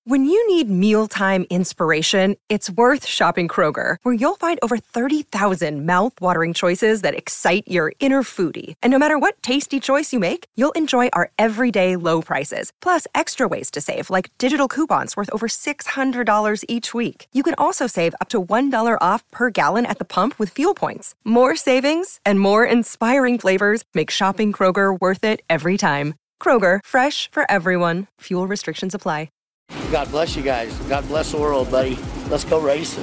When you need mealtime inspiration, it's worth shopping Kroger, where you'll find over 30,000 mouth-watering choices that excite your inner foodie. And no matter what tasty choice you make, you'll enjoy our everyday low prices, plus extra ways to save, like digital coupons worth over $600 each week. You can also save up to $1 off per gallon at the pump with fuel points. More savings and more inspiring flavors make shopping Kroger worth it every time. Kroger, fresh for everyone. Fuel restrictions apply. God bless you guys. God bless the world, buddy. Let's go racing.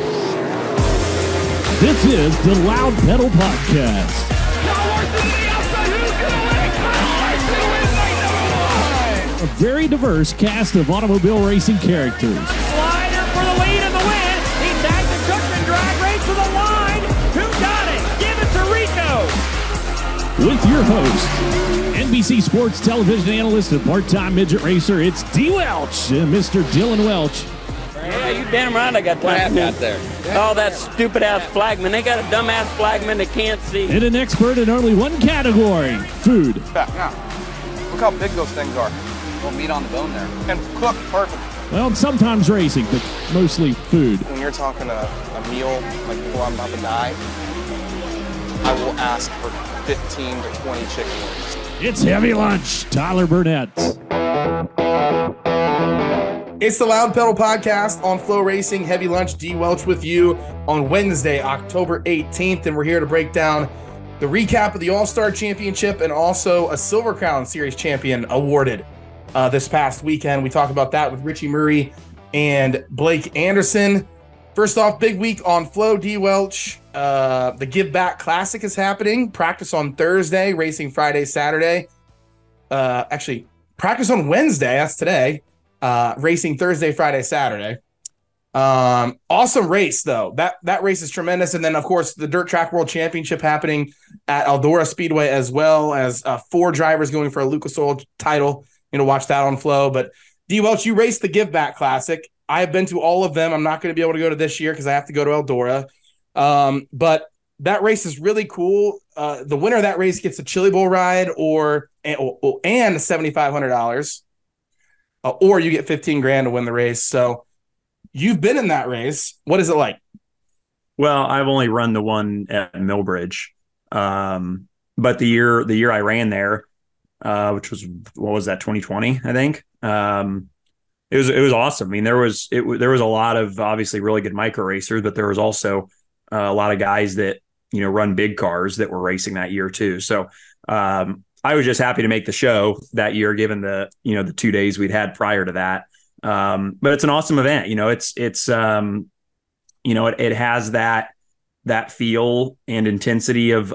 This is the Loud Pedal Podcast. A very diverse cast of automobile racing characters. Slider for the lead and the win. He tagged the Cookman drag race to the line. Who got it? Give it to Rico. With your host, NBC Sports television analyst and part-time midget racer, it's D. Welch and Mr. Dylan Welch. Yeah, you damn right I got time out there. Oh, that stupid-ass flagman. They got a dumbass flagman that can't see. And an expert in only one category, food. Now, look how big those things are. Little meat on the bone there. And cooked perfect. Well, sometimes racing, but mostly food. When you're talking a meal, like before I'm about to die, I will ask for 15 to 20 chicken wings. It's Heavy Lunch, Tyler Burnett. It's the Loud Pedal Podcast on Flow Racing. Heavy Lunch, D. Welch with you on Wednesday, October 18th, and we're here to break down the recap of the All-Star Championship and also a Silver Crown Series champion awarded this past weekend. We talk about that with Richie Murray and Blake Anderson. First off, big week on Flow, D. Welch. The Give Back Classic is happening. Practice on Thursday, racing Friday, Saturday. Actually, practice on Wednesday. That's today. Racing Thursday, Friday, Saturday. Awesome race, though. That race is tremendous. And then, of course, the Dirt Track World Championship happening at Eldora Speedway, as well as 4 drivers going for a Lucas Oil title. Watch that on Flow. But D. Welch, you raced the Give Back Classic. I have been to all of them. I'm not going to be able to go to this year because I have to go to Eldora. But that race is really cool. The winner of that race gets a Chili Bowl ride and $7,500, or you get $15,000 to win the race. So you've been in that race. What is it like? Well, I've only run the one at Millbridge, but the year I ran there, which was, what was that, 2020, I think. It was awesome. I mean, there was a lot of obviously really good micro racers, but there was also a lot of guys that, run big cars that were racing that year too. So I was just happy to make the show that year, given the 2 days we'd had prior to that. But it's an awesome event. It has that feel and intensity of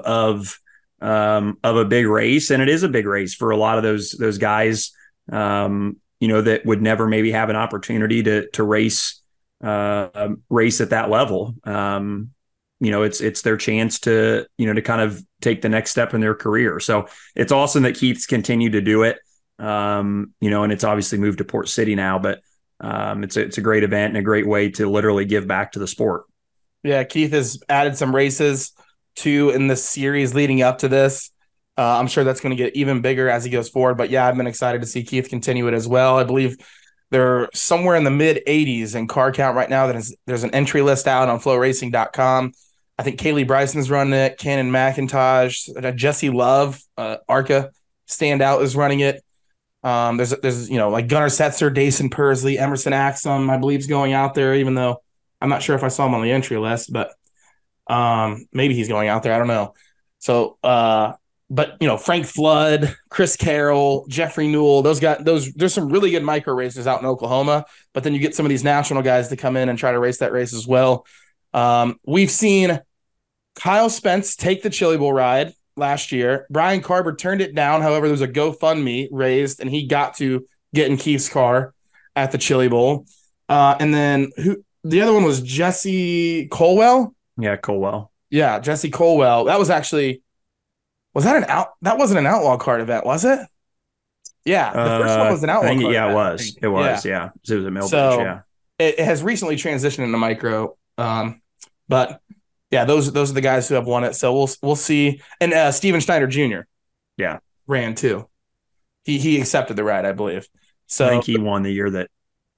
a big race. And it is a big race for a lot of those guys, that would never maybe have an opportunity to race at that level. It's their chance to kind of take the next step in their career. So it's awesome that Keith's continued to do it. And it's obviously moved to Port City now, but it's a great event and a great way to literally give back to the sport. Yeah, Keith has added some races too in this series leading up to this. I'm sure that's going to get even bigger as he goes forward. But yeah, I've been excited to see Keith continue it as well. I believe they're somewhere in the mid-80s in car count right now. There's an entry list out on flowracing.com. I think Kaylee Bryson's running it, Cannon McIntosh, Jesse Love, ARCA standout is running it. There's like Gunnar Setzer, Dason Persley, Emerson Axum, I believe, is going out there, even though I'm not sure if I saw him on the entry list, but maybe he's going out there. I don't know. So, but Frank Flood, Chris Carroll, Jeffrey Newell, there's some really good micro racers out in Oklahoma, but then you get some of these national guys to come in and try to race that race as well. We've seen Kyle Spence take the Chili Bowl ride last year. Brian Carber turned it down. However, there was a GoFundMe raised and he got to get in Keith's car at the Chili Bowl. And then the other one was Jesse Colwell. Yeah, Colwell. Yeah, Jesse Colwell. That was actually, that wasn't an outlaw card event, was it? Yeah, the first one was an outlaw card event. Yeah, it was. It was, yeah. It was a Millbridge, yeah. It has recently transitioned into micro. But yeah, those are the guys who have won it. So we'll see. And Steven Schneider Jr. Yeah, ran too. He accepted the ride, I believe. So I think he won the year that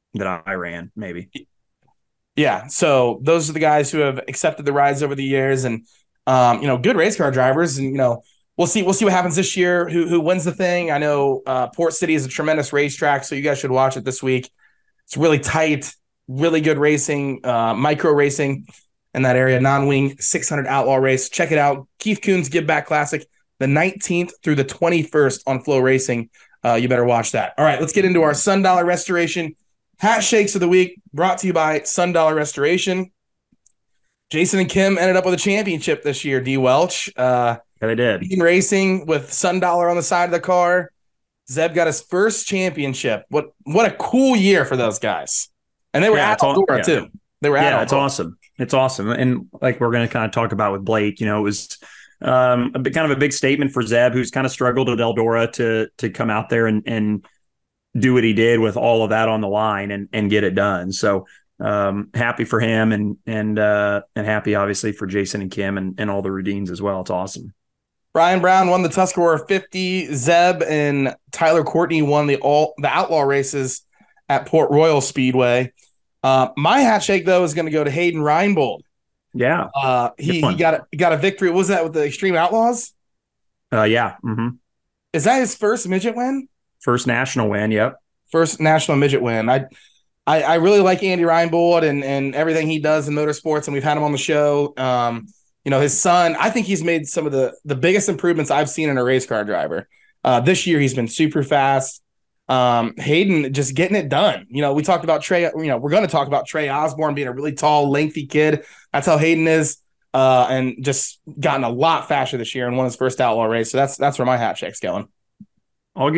that I ran, maybe. Yeah, so those are the guys who have accepted the rides over the years, and good race car drivers, and we'll see what happens this year. Who wins the thing? I know Port City is a tremendous racetrack, so you guys should watch it this week. It's really tight, really good racing, micro racing in that area. Non-wing 600 outlaw race. Check it out. Keith Kunz Give Back Classic, the 19th through the 21st on Flow Racing. You better watch that. All right, let's get into our Sundollar Restoration Hat Shakes of the Week, brought to you by Sundollar Restoration. Jason and Kim ended up with a championship this year, D. Welch. Yeah, they did. Racing with Sundollar on the side of the car. Zeb got his first championship. What a cool year for those guys. And they were at Eldora, too. They were at Eldora. It's awesome. It's awesome. And like we're going to kind of talk about with Blake, it was kind of a big statement for Zeb, who's kind of struggled at Eldora to come out there and do what he did with all of that on the line and get it done. So happy for him and happy obviously for Jason and Kim and all the Rudines as well. It's awesome. Brian Brown won the Tuscarora 50. Zeb and Tyler Courtney won the outlaw races at Port Royal Speedway. My hat shake though is going to go to Hayden Reinbold. Yeah. He got a victory. What was that with the Extreme Outlaws? Yeah. Mm-hmm. Is that his first midget win? First national win, yep. First national midget win. I really like Andy Reinbold and everything he does in motorsports, and we've had him on the show. His son, I think he's made some of the biggest improvements I've seen in a race car driver. This year he's been super fast. Hayden just getting it done. We talked about Trey, we're going to talk about Trey Osborne being a really tall, lengthy kid. That's how Hayden is. And just gotten a lot faster this year and won his first outlaw race. So that's where my hat shake's going. I'll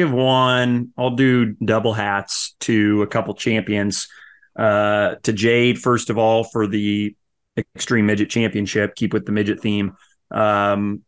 do double hats to a couple champions, to Jade, first of all, for the Extreme Midget Championship, keep with the midget theme. We don't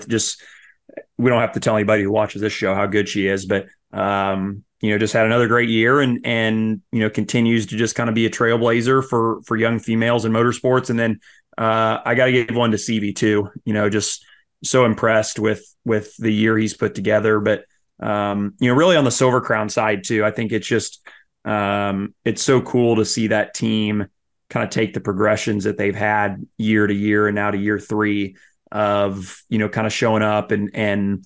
have to tell anybody who watches this show how good she is, but, just had another great year and continues to just kind of be a trailblazer for young females in motorsports. And then, I got to give one to CV too, just so impressed with the year he's put together, but, really on the Silver Crown side too, I think it's just, it's so cool to see that team kind of take the progressions that they've had year to year and now to year 3 of, kind of showing up and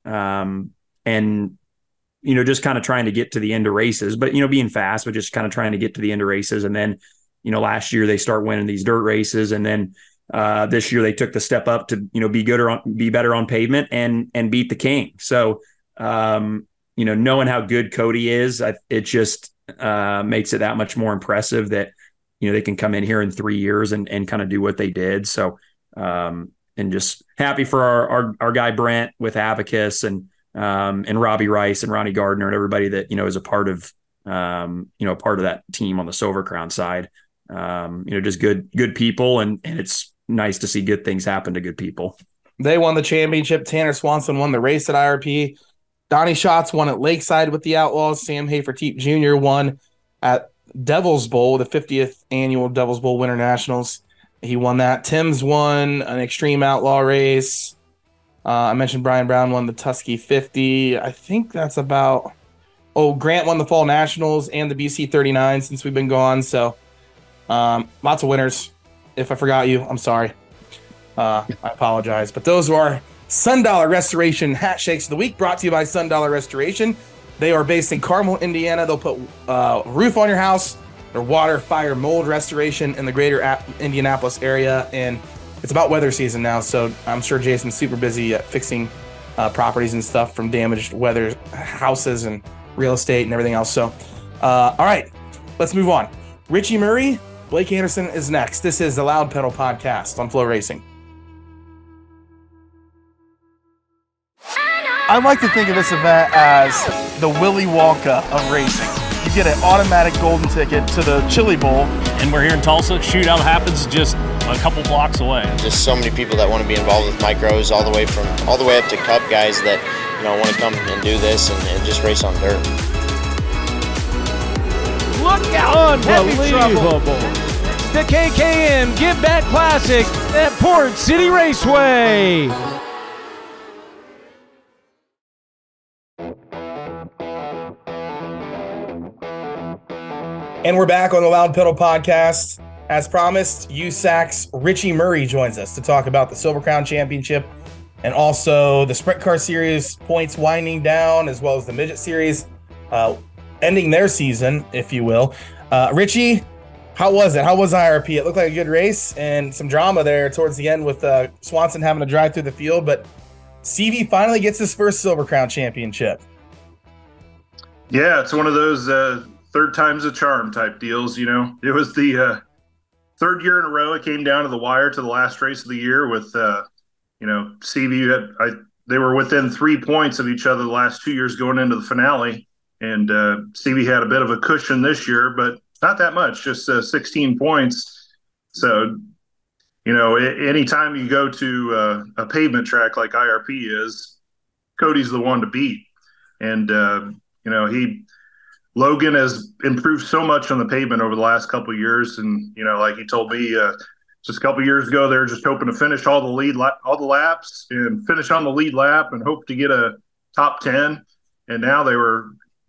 just kind of trying to get to the end of races, but, being fast, but just kind of trying to get to the end of races. And then, last year they start winning these dirt races. And then, this year they took the step up to, be better on pavement and beat the king. So, knowing how good Cody is, it just makes it that much more impressive that, they can come in here in 3 years and kind of do what they did. So, and just happy for our guy Brent with Abacus and Robbie Rice and Ronnie Gardner and everybody that, is a part of that team on the Silver Crown side. Just good people. And it's nice to see good things happen to good people. They won the championship. Tanner Swanson won the race at IRP. Donnie Schatz won at Lakeside with the Outlaws. Sam Hafer-Teep Jr. won at Devil's Bowl, the 50th annual Devil's Bowl Winter Nationals. He won that. Tim's won an Extreme Outlaw race. I mentioned Brian Brown won the Tusky 50. I think that's about... Oh, Grant won the Fall Nationals and the BC 39 since we've been gone. So lots of winners. If I forgot you, I'm sorry. I apologize. But those are our Sundollar Restoration Hat Shakes of the Week, brought to you by Sundollar Restoration. They are based in Carmel, Indiana. They'll put roof on your house, their water, fire, mold restoration in the greater Indianapolis area. And it's about weather season now, so I'm sure Jason's super busy at fixing properties and stuff from damaged weather, houses and real estate and everything else. So, all right, let's move on. Richie Murray, Blake Anderson is next. This is the Loud Pedal Podcast on Flow Racing. I like to think of this event as the Willy Wonka of racing. You get an automatic golden ticket to the Chili Bowl. And we're here in Tulsa. Shootout happens just a couple blocks away. Just so many people that want to be involved with micros, all the way up to Cup guys that want to come and do this and just race on dirt. Look out! Unbelievable! The KKM Give Back Classic at Port City Raceway. And we're back on the Loud Pedal podcast. As promised, USAC's Richie Murray joins us to talk about the Silver Crown Championship and also the Sprint Car Series points winding down, as well as the Midget Series ending their season, if you will. Richie, how was it? How was IRP? It looked like a good race and some drama there towards the end with Swanson having to drive through the field, but CV finally gets his first Silver Crown Championship. Yeah, it's one of those third time's a charm type deals. You know, it was the third year in a row it came down to the wire to the last race of the year with, CV. They were within 3 points of each other the last 2 years going into the finale. And CV had a bit of a cushion this year, but not that much, just 16 points. So, you know, anytime you go to a pavement track like IRP is, Cody's the one to beat. And, Logan has improved so much on the pavement over the last couple of years. And, you know, like he told me just a couple of years ago, they were just hoping to finish all the laps and finish on the lead lap and hope to get a top 10. And now they were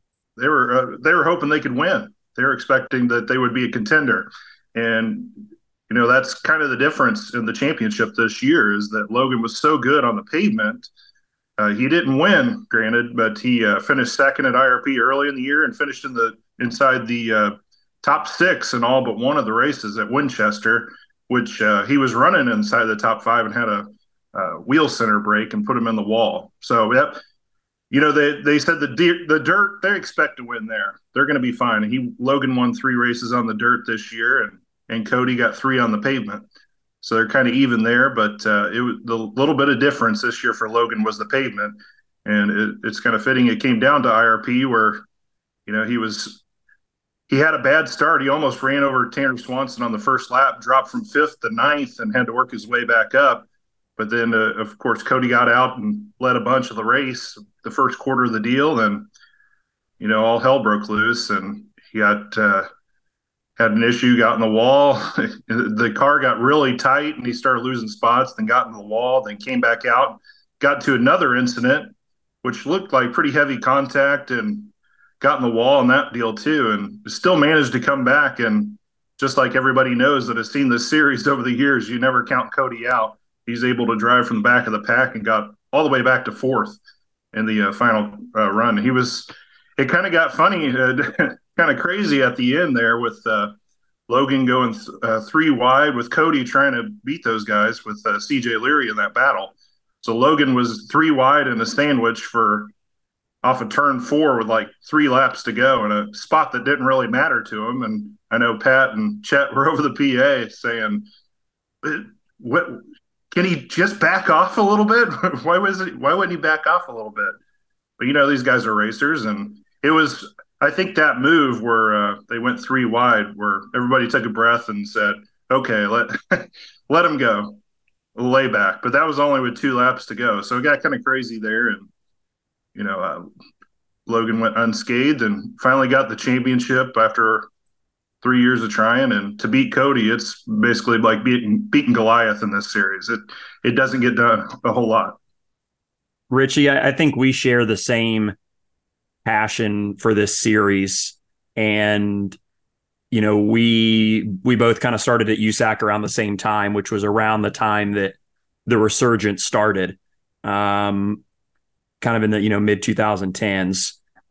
hoping they could win. They were expecting that they would be a contender. And, you know, that's kind of the difference in the championship this year is that Logan was so good on the pavement. He didn't win, granted, but he finished second at IRP early in the year and finished inside the top 6 in all but one of the races at Winchester, which he was running inside the top 5 and had a wheel center break and put him in the wall. So, yep, you know, they said the dirt, they expect to win there. They're going to be fine. Logan won 3 races on the dirt this year, and Cody got 3 on the pavement. So they're kind of even there, but it was the little bit of difference this year for Logan was the pavement, and it's kind of fitting. It came down to IRP where, you know, he had a bad start. He almost ran over Tanner Swanson on the first lap, dropped from 5th to 9th, and had to work his way back up. But then, of course, Cody got out and led a bunch of the race, the first quarter of the deal, and, you know, all hell broke loose, and he had an issue, got in the wall. The car got really tight, and he started losing spots, then got in the wall, then came back out, got to another incident, which looked like pretty heavy contact, and got in the wall in that deal too, and still managed to come back. And just like everybody knows that has seen this series over the years, you never count Cody out. He's able to drive from the back of the pack and got all the way back to 4th in the final run. It kind of got funny, kind of crazy at the end there with Logan going 3 wide with Cody trying to beat those guys with CJ Leary in that battle. So Logan was 3 wide in a sandwich off of turn 4 with like 3 laps to go in a spot that didn't really matter to him. And I know Pat and Chet were over the PA saying, "What? Can he just back off a little bit? Why wouldn't he back off a little bit?" But, you know, these guys are racers, and it was, I think, that move where they went 3 wide, where everybody took a breath and said, "Okay, let him go, lay back." But that was only with 2 laps to go, so it got kind of crazy there. And, you know, Logan went unscathed and finally got the championship after 3 years of trying. And to beat Cody, it's basically like beating Goliath in this series. It doesn't get done a whole lot. Richie, I think we share the same passion for this series, and you know, we both kind of started at USAC around the same time, which was around the time that the resurgence started, kind of in the, you know, mid 2010s.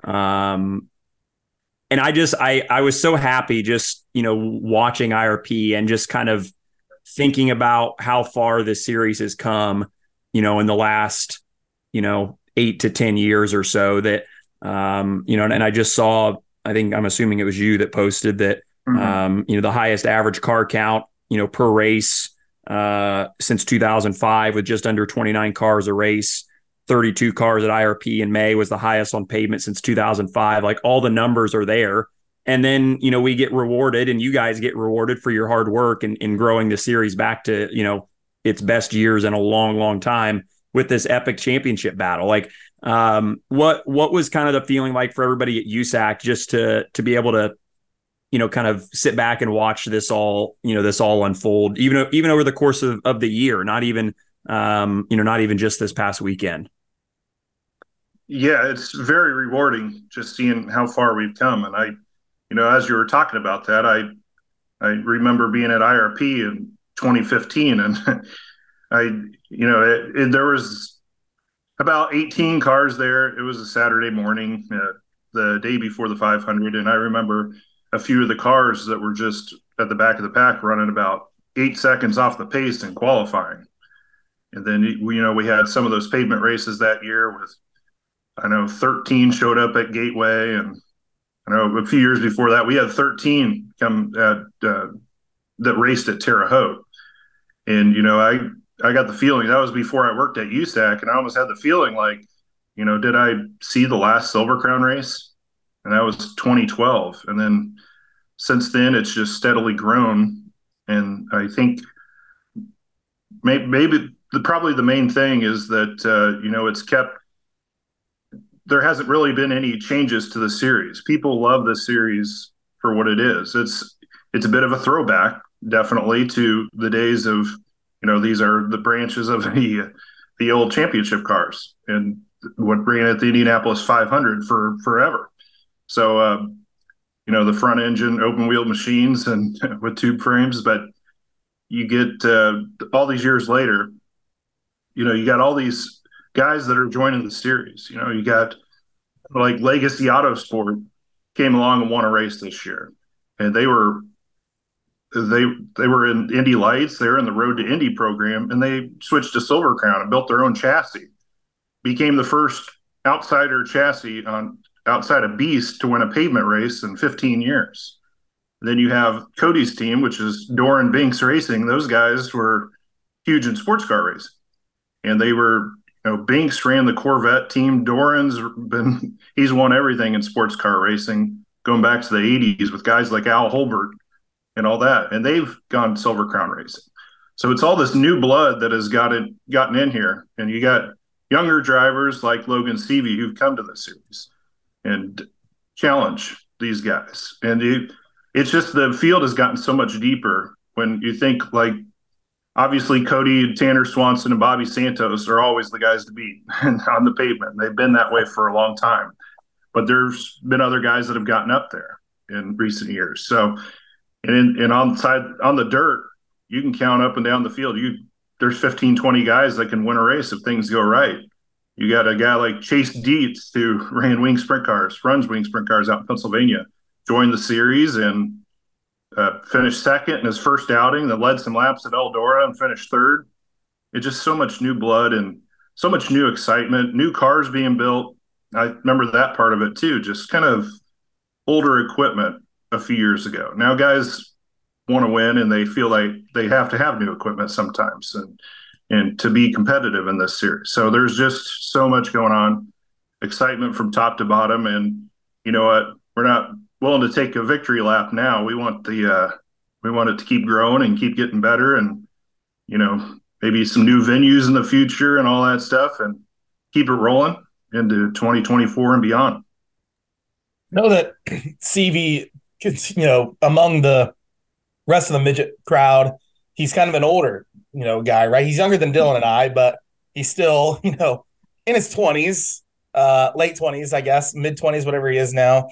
And I was so happy just, you know, watching IRP and just kind of thinking about how far this series has come, you know, in the last, you know, 8 to 10 years or so, that you know, and I just saw, I'm assuming it was you that posted that, you know, the highest average car count, you know, per race since 2005 with just under 29 cars a race. 32 cars at IRP in May was the highest on pavement since 2005. Like, all the numbers are there. And then, you know, we get rewarded, and you guys get rewarded for your hard work in growing the series back to, you know, its best years in a long, long time with this epic championship battle. Like, what was kind of the feeling like for everybody at USAC just to be able to, you know, kind of sit back and watch this all unfold, even over the course of the year, not even just this past weekend? Yeah, it's very rewarding just seeing how far we've come. And as you were talking about that, I remember being at IRP in 2015, and there was about 18 cars there. It was a Saturday morning, the day before the 500, and I remember a few of the cars that were just at the back of the pack running about 8 seconds off the pace in qualifying. And then, we had some of those pavement races that year with, 13 showed up at Gateway, and I know a few years before that, we had 13 come that raced at Terre Haute. And, I got the feeling that was before I worked at USAC, and I almost had the feeling like, did I see the last Silver Crown race? And that was 2012. And then since then, it's just steadily grown. And I think maybe probably the main thing is that, it's kept, there hasn't really been any changes to the series. People love the series for what it is. It's a bit of a throwback, definitely, to the days of, these are the branches of the old championship cars and what ran at the Indianapolis 500 for forever. So, the front engine open wheel machines and with tube frames, but you get all these years later, you got all these guys that are joining the series. You got like Legacy Autosport came along and won a race this year, and they were in Indy Lights. They're in the Road to Indy program, and they switched to Silver Crown and built their own chassis. Became the first outsider chassis outside of Beast to win a pavement race in 15 years. Then you have Cody's team, which is Doran Binks Racing. Those guys were huge in sports car racing, and they were. Binks ran the Corvette team. Doran's he's won everything in sports car racing, going back to the 80s with guys like Al Holbert and all that. And they've gone Silver Crown racing. So it's all this new blood that has gotten in here. And you got younger drivers like Logan Seavey who've come to the series and challenge these guys. And it's just the field has gotten so much deeper when you think like, obviously, Cody, Tanner Swanson, and Bobby Santos are always the guys to beat on the pavement. They've been that way for a long time. But there's been other guys that have gotten up there in recent years. So, and on the dirt, you can count up and down the field. There's 15, 20 guys that can win a race if things go right. You got a guy like Chase Dietz who runs Wing Sprint Cars out in Pennsylvania, joined the series and finished second in his first outing, then led some laps at Eldora and finished third. It's just so much new blood and so much new excitement, new cars being built. I remember that part of it too, just kind of older equipment a few years ago. Now guys want to win and they feel like they have to have new equipment sometimes and to be competitive in this series. So there's just so much going on, excitement from top to bottom. And you know what? We're not willing to take a victory lap now. We want it to keep growing and keep getting better, and maybe some new venues in the future and all that stuff, and keep it rolling into 2024 and beyond. Know that CV, among the rest of the midget crowd, he's kind of an older guy, right? He's younger than Dylan and I, but he's still in his 20s, late 20s, I guess, mid 20s, whatever he is now.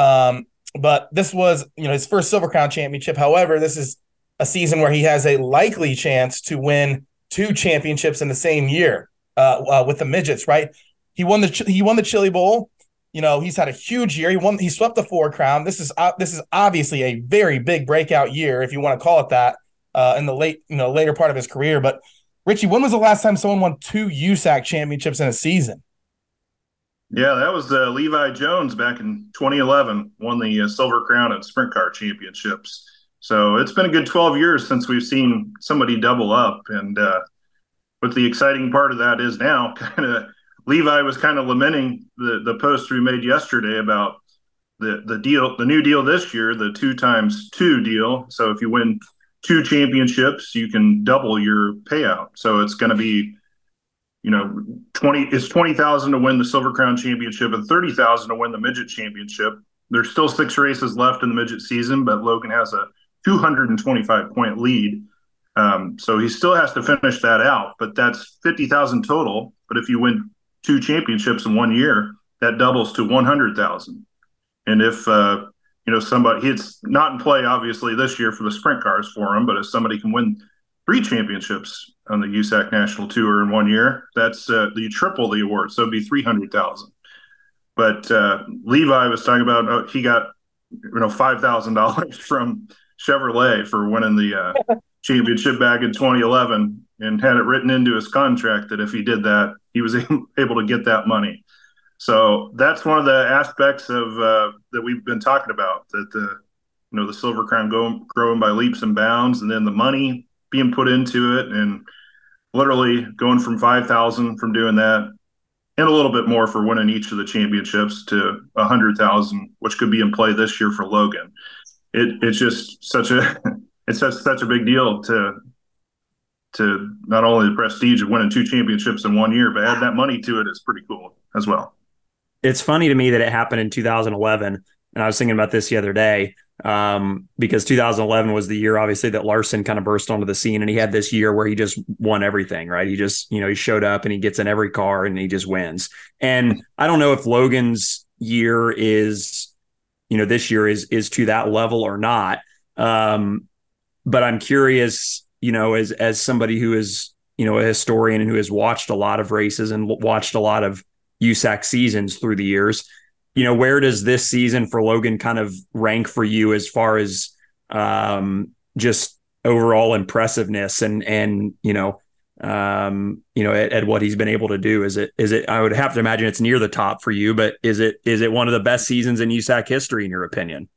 But this was, his first Silver Crown championship. However, this is a season where he has a likely chance to win 2 championships in the same year with the midgets, right? He won the Chili Bowl. He's had a huge year. He swept the Ford Crown. This is obviously a very big breakout year, if you want to call it that, in the later part of his career. But Richie, when was the last time someone won 2 USAC championships in a season? Yeah, that was Levi Jones back in 2011, won the Silver Crown and Sprint Car Championships. So it's been a good 12 years since we've seen somebody double up. And what the exciting part of that is now, Levi was kind of lamenting the post we made yesterday about the new deal this year, the 2x2 deal. So if you win 2 championships, you can double your payout. So it's going to be it's $20,000 to win the Silver Crown Championship and $30,000 to win the Midget Championship. There's still 6 races left in the Midget season, but Logan has a 225-point lead. So he still has to finish that out, but that's $50,000 total. But if you win 2 championships in 1 year, that doubles to $100,000. And if somebody, it's not in play obviously this year for the sprint cars for him, but if somebody can win 3 championships on the USAC National Tour in 1 year, that's the triple the award. So it'd be $300,000. But Levi was talking about he got $5,000 from Chevrolet for winning the championship back in 2011, and had it written into his contract that if he did that, he was able to get that money. So that's one of the aspects of that we've been talking about, that the Silver Crown growing by leaps and bounds, and then the money being put into it, and literally going from 5,000 from doing that, and a little bit more for winning each of the championships, to 100,000, which could be in play this year for Logan. It's just such a big deal to not only the prestige of winning 2 championships in 1 year, but add that money to it is pretty cool as well. It's funny to me that it happened in 2011, and I was thinking about this the other day, because 2011 was the year, obviously, that Larson kind of burst onto the scene, and he had this year where he just won everything, right? He just, he showed up and he gets in every car and he just wins. And I don't know if Logan's year is, this year is to that level or not. But I'm curious, as somebody who is, a historian and who has watched a lot of races and watched a lot of USAC seasons through the years, where does this season for Logan kind of rank for you as far as just overall impressive,ness and at what he's been able to do? Is it, I would have to imagine it's near the top for you, but is it one of the best seasons in USAC history, in your opinion?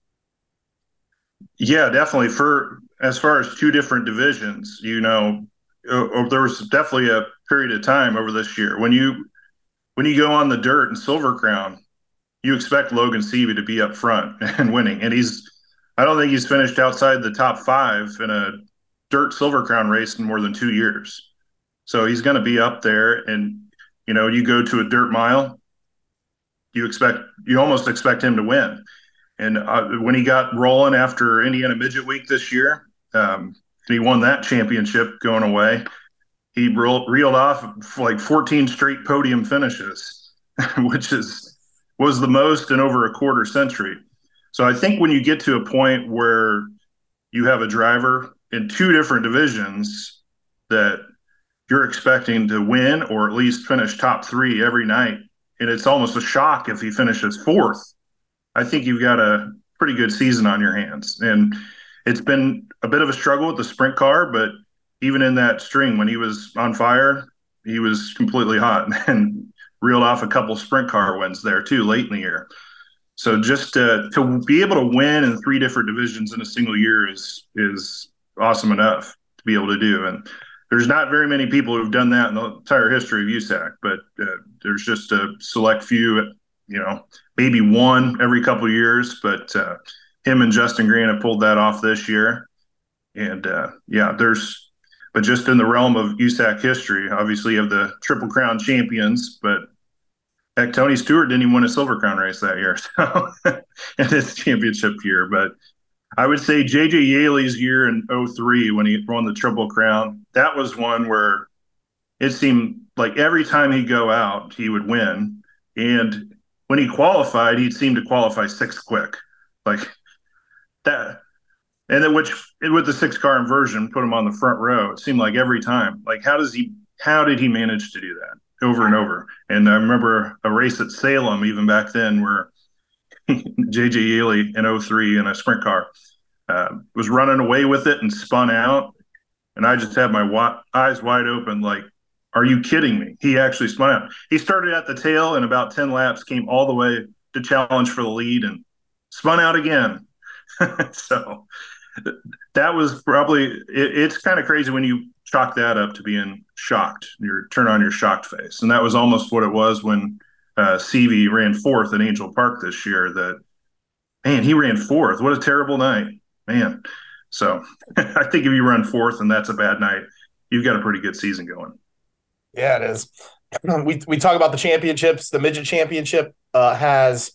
Yeah, definitely. As far as 2 different divisions, there was definitely a period of time over this year when you go on the dirt in Silver Crown, you expect Logan Seavey to be up front and winning. And I don't think he's finished outside the top 5 in a dirt Silver Crown race in more than 2 years. So he's going to be up there. And, you go to a dirt mile, you almost expect him to win. And when he got rolling after Indiana Midget Week this year, he won that championship going away. He reeled off like 14 straight podium finishes, which was the most in over a quarter century. So I think when you get to a point where you have a driver in 2 different divisions that you're expecting to win or at least finish top 3 every night, and it's almost a shock if he finishes 4th, I think you've got a pretty good season on your hands. And it's been a bit of a struggle with the sprint car, but even in that string, when he was on fire, he was completely hot and reeled off a couple sprint car wins there too late in the year. So just to be able to win in 3 different divisions in a single year is awesome enough to be able to do. And there's not very many people who've done that in the entire history of USAC, but there's just a select few, maybe one every couple of years, but him and Justin Grant have pulled that off this year. And but just in the realm of USAC history, obviously you have the Triple Crown champions, but heck, Tony Stewart didn't even win a Silver Crown race that year, so in his championship year. But I would say J.J. Yaley's year in 2003 when he won the Triple Crown, that was one where it seemed like every time he'd go out, he would win. And when he qualified, he'd seem to qualify 6th quick. Like that. And then with the 6-car inversion, put him on the front row. It seemed like every time. Like how did he manage to do that over and over? And I remember a race at Salem even back then where J.J. Yaley in 2003 in a sprint car was running away with it and spun out. And I just had my eyes wide open like, are you kidding me? He actually spun out. He started at the tail and about 10 laps came all the way to challenge for the lead and spun out again. So that was probably it's kind of crazy when you chalk that up to being shocked. You turn on your shocked face. And that was almost what it was when Seavey ran 4th at Angel Park this year. That, man, he ran 4th. What a terrible night, man. So I think if you run 4th and that's a bad night, you've got a pretty good season going. Yeah, it is. We talk about the championships. The midget championship has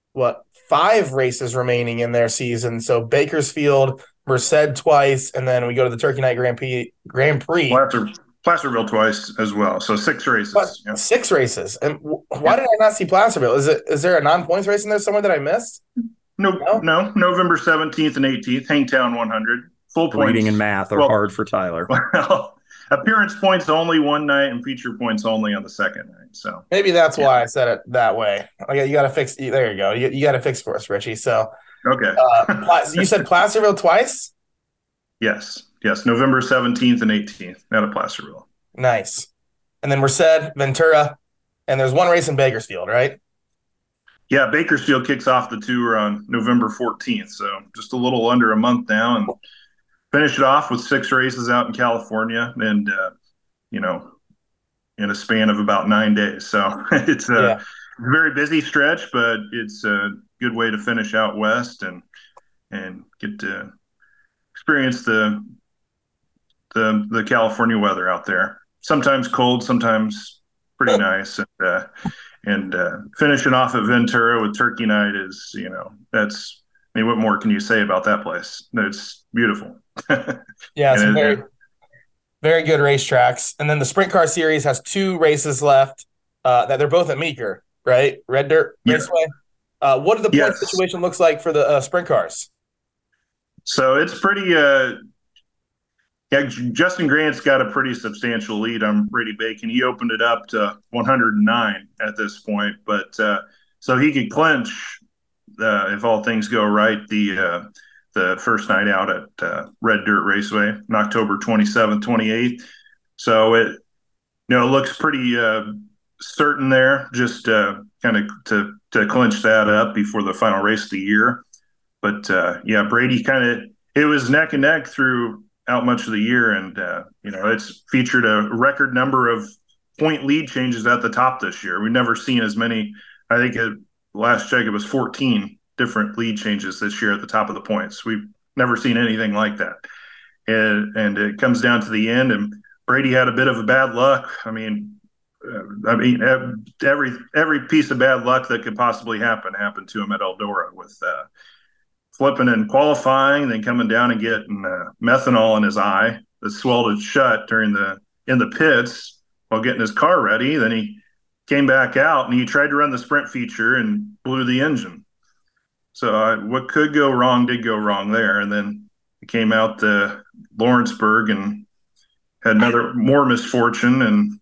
5 races remaining in their season. So Bakersfield, Merced twice, and then we go to the Turkey Night Grand Prix. Placerville twice as well. So 6 races. Yeah. 6 races. And why did I not see Placerville? Is there a non-points race in there somewhere that I missed? No, November 17th and 18th, Hangtown 100. Full points. Reading and math are hard for Tyler. Well, appearance points only one night and feature points only on the second night. So maybe that's why I said it that way. Okay, you got to fix. There you go. You got to fix for us, Richie. So okay. You said Placerville twice? Yes. November 17th and 18th out of Placerville. Nice. And then Merced, Ventura, and there's one race in Bakersfield, right? Yeah, Bakersfield kicks off the tour on November 14th, so just a little under a month now, and finish it off with 6 races out in California, and in a span of about 9 days. So it's a very busy stretch, but it's a good way to finish out west and get to experience the California weather out there. Sometimes cold, sometimes pretty nice, and finishing off at Ventura with Turkey Night is, what more can you say about that place? It's beautiful. Yeah, some very, very good racetracks. And then the Sprint Car Series has 2 races left that they're both at Meeker, right? Red Dirt Raceway. What do the point situation looks like for the sprint cars? So it's pretty Justin Grant's got a pretty substantial lead on Brady Bacon. He opened it up to 109 at this point, but so he could clinch if all things go right the first night out at Red Dirt Raceway on October 27th, 28th. So it looks pretty certain there, just kind of to clinch that up before the final race of the year. But Brady it was neck and neck throughout much of the year, and it's featured a record number of point lead changes at the top this year. We've never seen as many. I think at last check it was 14 different lead changes this year at the top of the points. We've never seen anything like that, and it comes down to the end, and Brady had a bit of a bad luck. Every piece of bad luck that could possibly happened to him at Eldora, with flipping and qualifying, then coming down and getting methanol in his eye that swelled it shut in the pits while getting his car ready. Then he came back out and he tried to run the sprint feature and blew the engine. So what could go wrong did go wrong there. And then he came out to Lawrenceburg and had more misfortune, and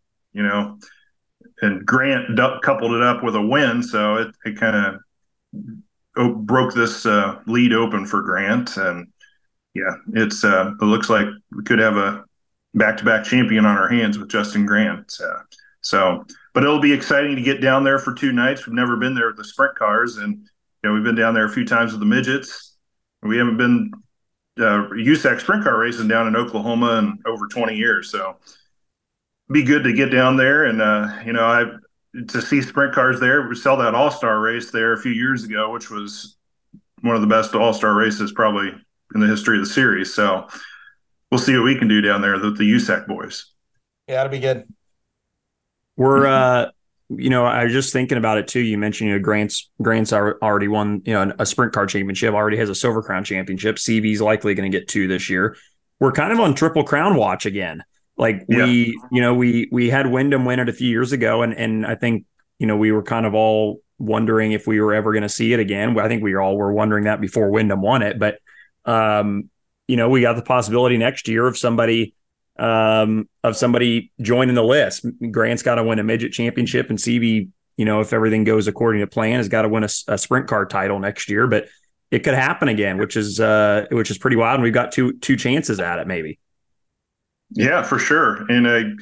Grant coupled it up with a win. So it kind of broke this lead open for Grant, and it looks like we could have a back-to-back champion on our hands with Justin Grant. But it'll be exciting to get down there for 2 nights. We've never been there with the sprint cars, and we've been down there a few times with the midgets. We haven't been USAC sprint car racing down in Oklahoma in over 20 years. So it'd be good to get down there, and to see sprint cars there. We saw that all-star race there a few years ago, which was one of the best all-star races probably in the history of the series. So we'll see what we can do down there with the USAC boys. Yeah, that'll be good. We're, I was just thinking about it too. You mentioned, Grant's already won, a sprint car championship, already has a Silver Crown championship. CB's likely going to get 2 this year. We're kind of on Triple Crown watch again. We had Wyndham win it a few years ago, and I think, we were kind of all wondering if we were ever going to see it again. I think we all were wondering that before Wyndham won it, but we got the possibility next year of somebody joining the list. Grant's got to win a midget championship, and CB, if everything goes according to plan, has got to win a sprint car title next year, but it could happen again, which is pretty wild. And we've got two chances at it, maybe. Yeah, for sure. And,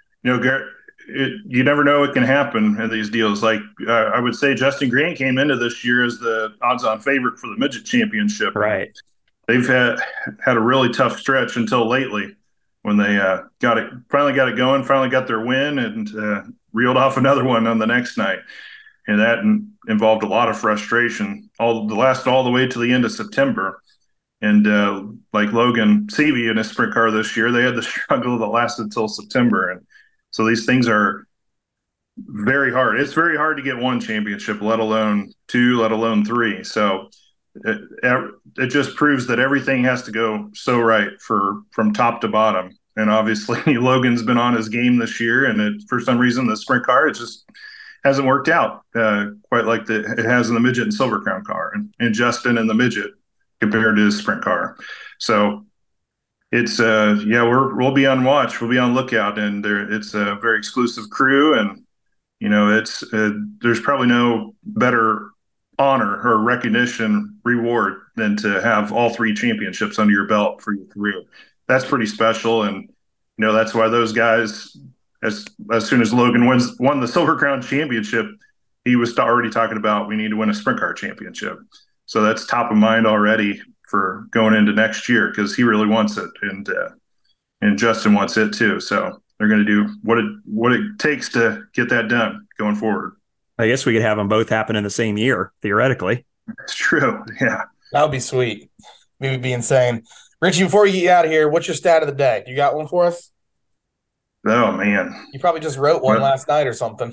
you never know what can happen in these deals. I would say Justin Grant came into this year as the odds-on favorite for the midget championship. Right. They've had a really tough stretch until lately when they finally got it going, finally got their win, and reeled off another one on the next night. And that involved a lot of frustration all the way to the end of September. And like Logan Seavey in his sprint car this year, they had the struggle that lasted until September. And so these things are very hard. It's very hard to get 1 championship, let alone 2, let alone 3. So it just proves that everything has to go so right from top to bottom. And obviously Logan's been on his game this year, and for some reason the sprint car, hasn't worked out quite like it has in the midget and Silver Crown car, and Justin in the midget compared to his sprint car. So it's we'll be on watch, we'll be on lookout, and it's a very exclusive crew, and it's there's probably no better honor or recognition reward than to have all 3 championships under your belt for your career. That's pretty special, and that's why those guys, as soon as Logan won the Silver Crown championship, he was already talking about we need to win a sprint car championship. So that's top of mind already for going into next year, because he really wants it, and Justin wants it too. So they're going to do what it takes to get that done going forward. I guess we could have them both happen in the same year, theoretically. That's true. Yeah, that would be sweet. It would be insane. Richie, before you get out of here, what's your stat of the day? You got one for us? Oh man, you probably just wrote one last night or something.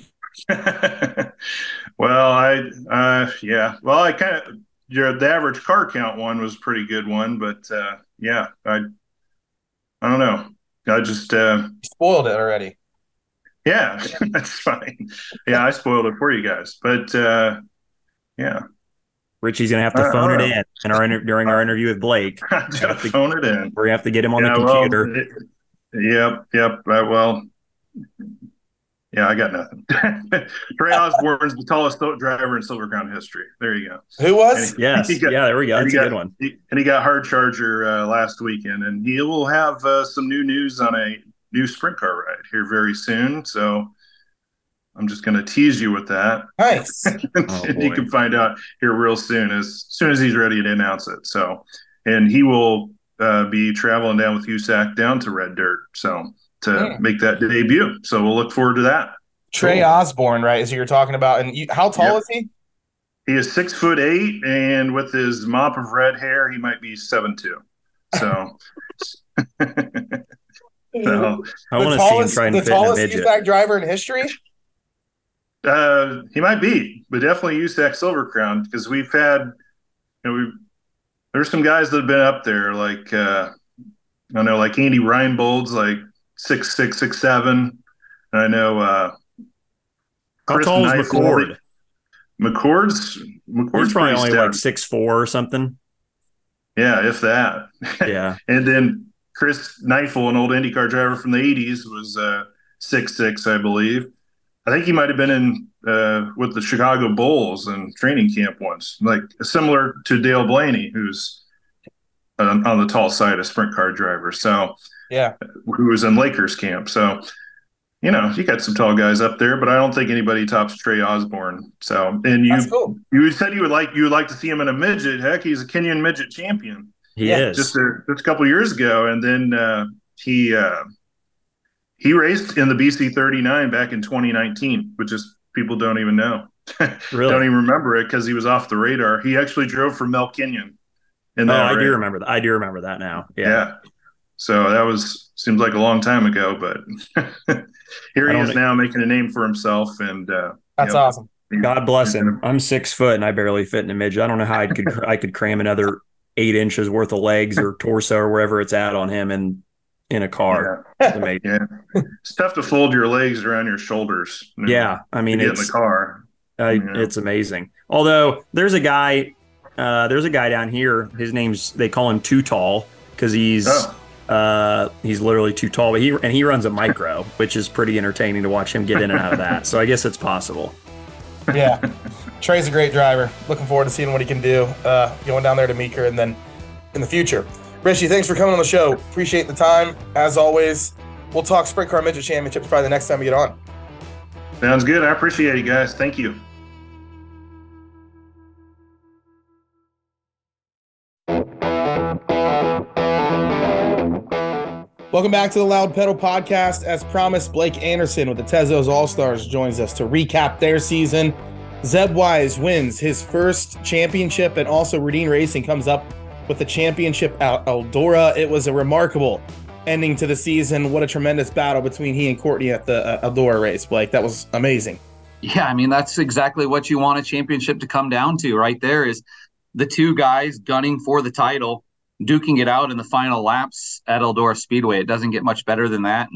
Well, I kind of. The average car count one was a pretty good one, but I don't know. I just spoiled it already. Yeah, that's fine. Yeah, I spoiled it for you guys, but yeah. Richie's gonna have to phone it in during our interview with Blake. Phone it in. We have to get him on the computer. Yep. Yeah, I got nothing. Trey Osborne's the tallest driver in Silver Crown history. There you go. Who was? There we go. That's a good one. And he got hard charger last weekend, and he will have some new news on a new sprint car ride here very soon. So I'm just going to tease you with that. Nice. You can find out here real soon as he's ready to announce it. So, and he will be traveling down with USAC down to Red Dirt. So. To make that debut. So we'll look forward to that. Trey Osborne, right, is who you're talking about. And how tall is he? He is 6'8", and with his mop of red hair, he might be 7'2". So, I want to see him trying to fit in a midget. The tallest USAC driver in history? He might be, but definitely USAC Silver Crown, because we've had, there's some guys that have been up there, like, like Andy Reinbold's like 6'6", 6'7". And I know how tall is McCord? McCord's probably only like 6'4" or something. Yeah, if that. Yeah. And then Chris Neifel, an old IndyCar driver from the 80s, was 6'6", I believe. I think he might have been in with the Chicago Bulls in training camp once, like similar to Dale Blaney, who's on the tall side of sprint car drivers. So, yeah, who was in Lakers camp. So, you got some tall guys up there, but I don't think anybody tops Trey Osborne. So, and that's cool. You said you would like to see him in a midget. Heck, he's a Kenyan midget champion. He is just a couple of years ago, and then he raced in the BC 39 back in 2019, which is people don't even know. Really? Don't even remember it because he was off the radar. He actually drove for Mel Kenyon. I do remember that. I do remember that now. Yeah. So that seems like a long time ago, but here he is now making a name for himself, and that's awesome. God bless him. I'm 6 foot and I barely fit in a midget. I don't know how I could cram another 8 inches worth of legs or torso or wherever it's at on him in a car. Yeah. It's amazing. Yeah. It's tough to fold your legs around your shoulders. Yeah, I mean, it's in the car. It's amazing. Although there's a guy down here. His they call him Too Tall because he's literally too tall. But he runs a micro, which is pretty entertaining to watch him get in and out of that. So I guess it's possible. Yeah, Trey's a great driver. Looking forward to seeing what he can do going down there to Meeker and then in the future. Richie, thanks for coming on the show. Appreciate the time as always. We'll talk Sprint Car Midget Championships probably the next time we get on. Sounds good. I appreciate it, guys. Thank you. Welcome back to the Loud Pedal Podcast. As promised, Blake Anderson with the Tezos All-Stars joins us to recap their season. Zeb Wise wins his first championship, and also Rudine Racing comes up with the championship at Eldora. It was a remarkable ending to the season. What a tremendous battle between he and Courtney at the Eldora race, Blake. That was amazing. Yeah, I mean, that's exactly what you want a championship to come down to right there, is the two guys gunning for the title, duking it out in the final laps at Eldora Speedway. It doesn't get much better than that. And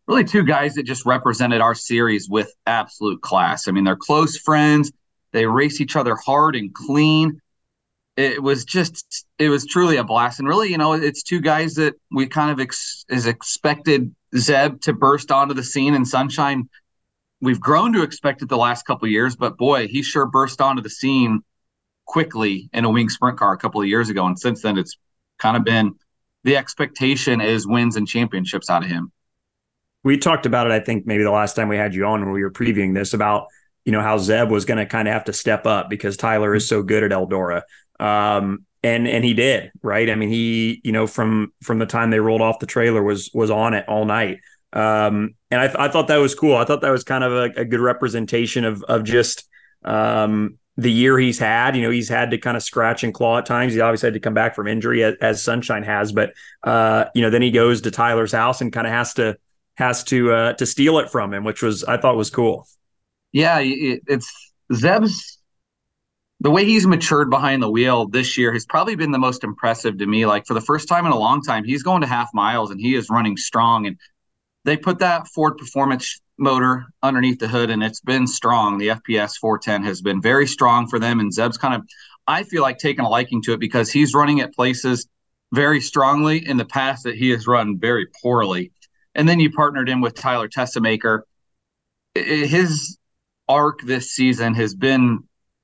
really two guys that just represented our series with absolute class. I mean, they're close friends. They race each other hard and clean. It was truly a blast. And really, it's two guys that we kind of expected Zeb to burst onto the scene in Sunshine. We've grown to expect it the last couple of years, but boy, he sure burst onto the scene quickly in a wing sprint car a couple of years ago. And since then, it's kind of been the expectation is wins and championships out of him. We talked about it, I think, maybe the last time we had you on when we were previewing this about, how Zeb was going to kind of have to step up because Tyler is so good at Eldora. And he did, right? I mean, he, from the time they rolled off the trailer was on it all night. And I thought that was cool. I thought that was kind of a good representation of just the year he's had. He's had to kind of scratch and claw at times. He obviously had to come back from injury as Sunshine has, but then he goes to Tyler's house and kind of has to steal it from him, which I thought was cool. Yeah, it's Zeb's. The way he's matured behind the wheel this year has probably been the most impressive to me. Like for the first time in a long time, he's going to half miles and he is running strong. And they put that Ford Performance motor underneath the hood and it's been strong. The FPS 410 has been very strong for them. And Zeb's kind of, I feel like, taking a liking to it because he's running at places very strongly in the past that he has run very poorly. And then you partnered him with Tyler Tessemaker. His arc this season has been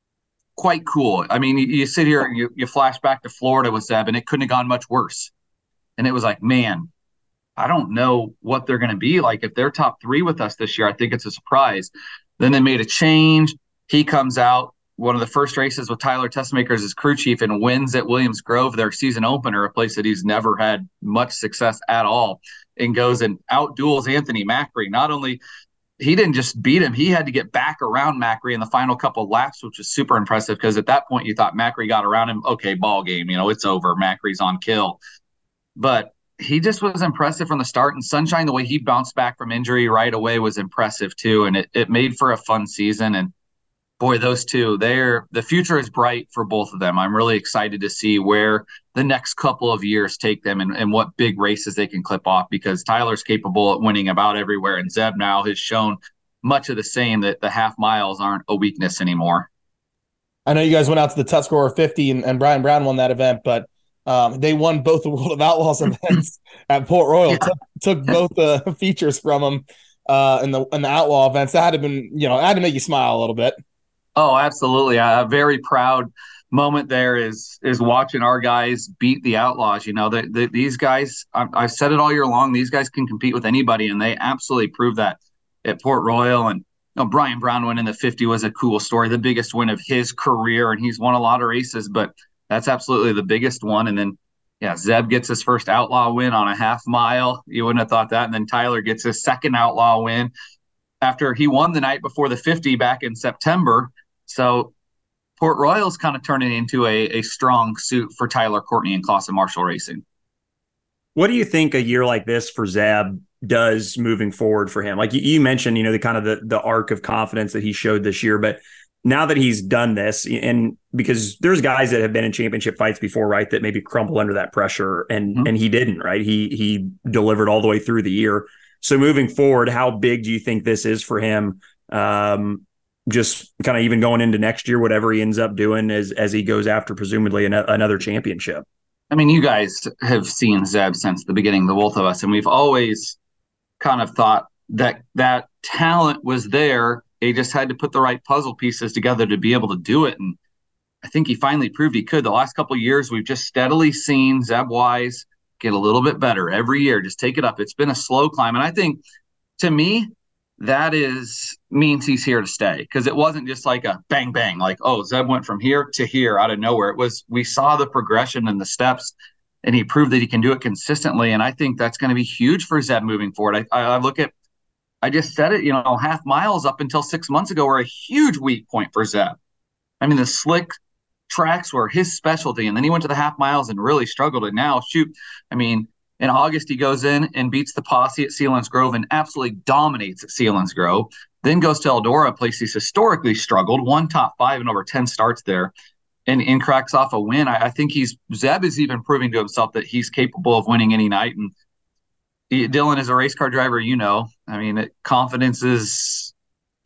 quite cool. I mean, you sit here and you flash back to Florida with Zeb and it couldn't have gone much worse. And it was like, man, I don't know what they're going to be like. If they're top 3 with us this year, I think it's a surprise. Then they made a change. He comes out. One of the first races with Tyler Tessemaker as his crew chief and wins at Williams Grove, their season opener, a place that he's never had much success at all, and goes and outduels Anthony Macri. Not only he didn't just beat him, he had to get back around Macri in the final couple of laps, which was super impressive because at that point you thought Macri got around him. Okay, ball game, it's over. Macri's on kill. But he just was impressive from the start. And Sunshine, the way he bounced back from injury right away was impressive too. And it made for a fun season. And boy, those two, the future is bright for both of them. I'm really excited to see where the next couple of years take them and what big races they can clip off because Tyler's capable at winning about everywhere. And Zeb now has shown much of the same, that the half miles aren't a weakness anymore. I know you guys went out to the Tuscarora 50 and Brian Brown won that event, but they won both the World of Outlaws events at Port Royal. Yeah. Took both the features from them in the Outlaw events. That had to been, it had to make you smile a little bit. Oh, absolutely. A very proud moment there is watching our guys beat the Outlaws. These guys, I've said it all year long, these guys can compete with anybody, and they absolutely proved that at Port Royal. And Brian Brown winning the 50 was a cool story, the biggest win of his career, and he's won a lot of races, but that's absolutely the biggest one. And then, Zeb gets his first Outlaw win on a half mile. You wouldn't have thought that. And then Tyler gets his second Outlaw win after he won the night before the 50 back in September. So Port Royal's kind of turning into a strong suit for Tyler Courtney and Clausen Marshall Racing. What do you think a year like this for Zeb does moving forward for him? Like you mentioned, the kind of the arc of confidence that he showed this year, but now that he's done this, and because there's guys that have been in championship fights before, right, that maybe crumble under that pressure, and he didn't, right? He delivered all the way through the year. So moving forward, how big do you think this is for him? Just kind of even going into next year, whatever he ends up doing as he goes after presumably another championship. I mean, you guys have seen Zeb since the beginning, the both of us, and we've always kind of thought that talent was there. He just had to put the right puzzle pieces together to be able to do it. And I think he finally proved he could. The last couple of years, we've just steadily seen Zeb Wise get a little bit better every year. Just take it up. It's been a slow climb. And I think, to me, that means he's here to stay, because it wasn't just like a bang, bang, like, oh, Zeb went from here to here out of nowhere. We saw the progression and the steps, and he proved that he can do it consistently. And I think that's going to be huge for Zeb moving forward. I look at, I just said it, half miles up until 6 months ago were a huge weak point for Zeb. I mean, the slick tracks were his specialty, and then he went to the half miles and really struggled. And now, in August, he goes in and beats the Posse at Selinsgrove and absolutely dominates at Selinsgrove. Then goes to Eldora, a place he's historically struggled, won top 5 in over 10 starts there, and cracks off a win. I think Zeb is even proving to himself that he's capable of winning any night. And Dylan, as a race car driver, I mean, confidence is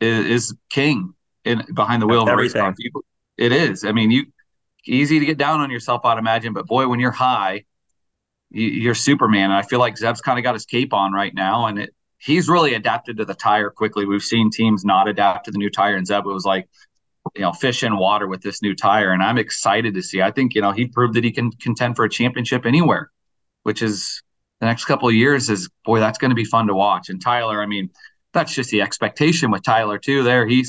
king behind the wheel of a race car. It is. I mean, easy to get down on yourself, I'd imagine, but boy, when you're high, you're Superman. And I feel like Zeb's kind of got his cape on right now, and he's really adapted to the tire quickly. We've seen teams not adapt to the new tire, and Zeb was like, fish in water with this new tire, and I'm excited to see. I think he proved that he can contend for a championship anywhere, which is the next couple of years is, boy, that's going to be fun to watch. And Tyler, I mean, that's just the expectation with Tyler too.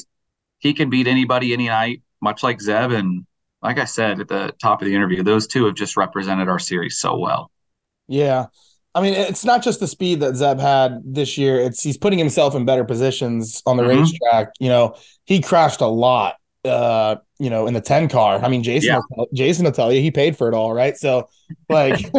He can beat anybody any night, much like Zeb. And like I said at the top of the interview, those two have just represented our series so well. Yeah. I mean, it's not just the speed that Zeb had this year. He's putting himself in better positions on the racetrack. He crashed a lot, in the 10 car. I mean, Jason will tell you he paid for it all, right? So like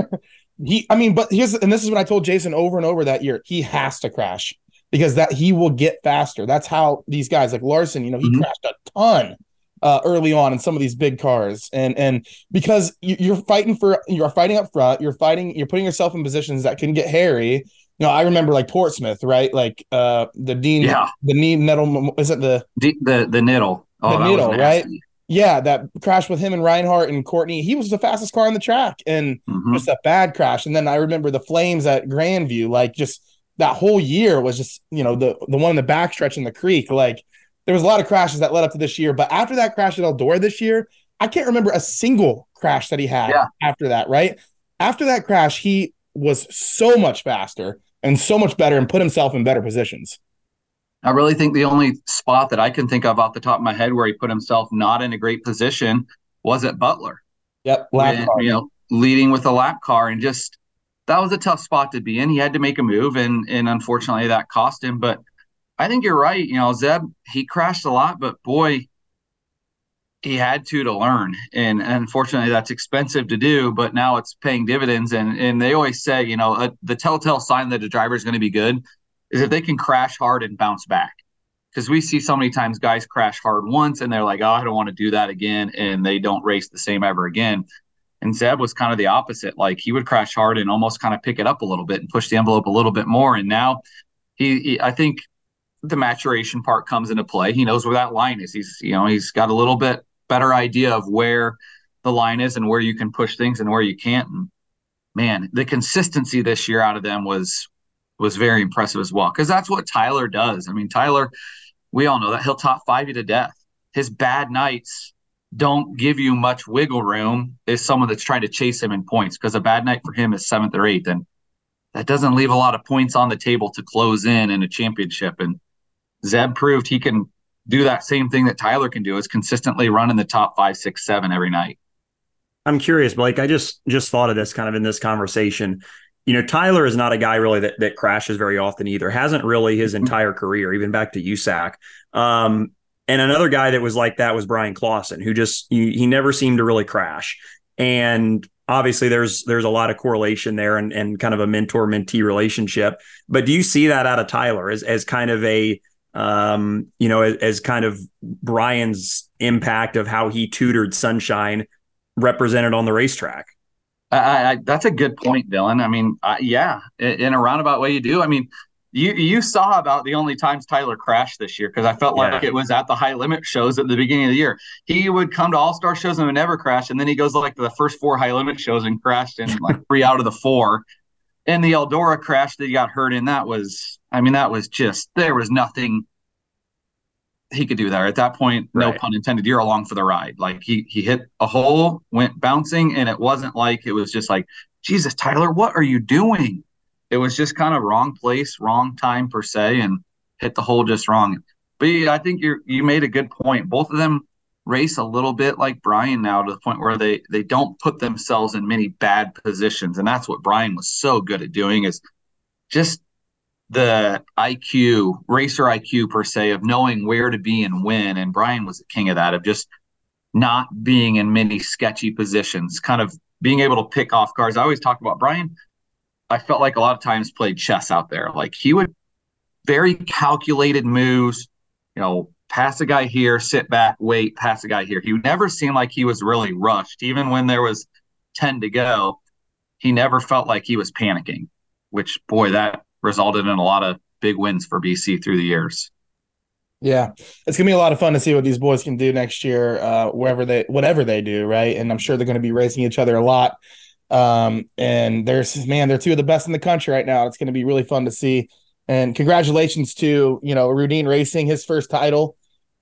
but this is what I told Jason over and over that year. He has to crash because he will get faster. That's how these guys like Larson, he crashed a ton early on in some of these big cars. And because you're fighting up front, you're putting yourself in positions that can get hairy. I remember like Portsmouth, right? Like the Needle, is it the Needle? Oh, the Needle, right? Yeah, that crash with him and Reinhardt and Courtney. He was the fastest car on the track, and just a bad crash. And then I remember the flames at Grandview, like just that whole year was just, the one in the backstretch in the creek. Like there was a lot of crashes that led up to this year. But after that crash at Eldora this year, I can't remember a single crash that he had after that, right? After that crash, he was so much faster and so much better and put himself in better positions. I really think the only spot that I can think of off the top of my head where he put himself not in a great position was at Butler. Yep, lap car. Leading with a lap car, and just that was a tough spot to be in. He had to make a move, and unfortunately that cost him. But I think you're right. Zeb, he crashed a lot, but boy, he had to learn. And unfortunately that's expensive to do, but now it's paying dividends. And they always say, the telltale sign that a driver is going to be good is if they can crash hard and bounce back. Because we see so many times guys crash hard once and they're like, oh, I don't want to do that again. And they don't race the same ever again. And Zeb was kind of the opposite. Like he would crash hard and almost kind of pick it up a little bit and push the envelope a little bit more. And now I think the maturation part comes into play. He knows where that line is. He's got a little bit better idea of where the line is and where you can push things and where you can't. And man, the consistency this year out of them was very impressive as well, because that's what Tyler does. I mean, Tyler, we all know that he'll top 5 you to death. His bad nights don't give you much wiggle room as someone that's trying to chase him in points, because a bad night for him is 7th or 8th, and that doesn't leave a lot of points on the table to close in a championship. And Zeb proved he can do that same thing that Tyler can do, is consistently run in the top 5, 6, 7 every night. I'm curious, Blake. I just thought of this kind of in this conversation. Tyler is not a guy really that crashes very often either. Hasn't really his entire career, even back to USAC. And another guy that was like that was Brian Clausen, who just he never seemed to really crash. And obviously there's a lot of correlation there and kind of a mentor-mentee relationship. But do you see that out of Tyler as kind of a as kind of Brian's impact of how he tutored Sunshine represented on the racetrack? That's a good point, Dylan. I mean, in a roundabout way you do. I mean, you saw about the only times Tyler crashed this year, because I felt like it was at the high limit shows at the beginning of the year. He would come to all-star shows and would never crash, and then he goes to the first 4 high limit shows and crashed in 3 out of the 4. And the Eldora crash that he got hurt in, that was just, there was nothing he could do there at that point. Right. No pun intended. You're along for the ride. Like he hit a hole, went bouncing, and it wasn't like it was just like, Jesus, Tyler, what are you doing? It was just kind of wrong place, wrong time per se, and hit the hole just wrong. But I think you made a good point. Both of them race a little bit like Brian now, to the point where they don't put themselves in many bad positions, and that's what Brian was so good at doing, is just the IQ, racer IQ per se, of knowing where to be and when. And Brian was the king of that, of just not being in many sketchy positions, kind of being able to pick off cars. I always talk about Brian. I felt like a lot of times played chess out there. Like he would very calculated moves, pass a guy here, sit back, wait, pass a guy here. He never seemed like he was really rushed. Even when there was 10 to go, he never felt like he was panicking. which, boy, that resulted in a lot of big wins for BC through the years. Yeah, it's gonna be a lot of fun to see what these boys can do next year, whatever they do, right? And I'm sure they're going to be racing each other a lot. And they're two of the best in the country right now. It's going to be really fun to see. And congratulations to Rudine Racing, his first title,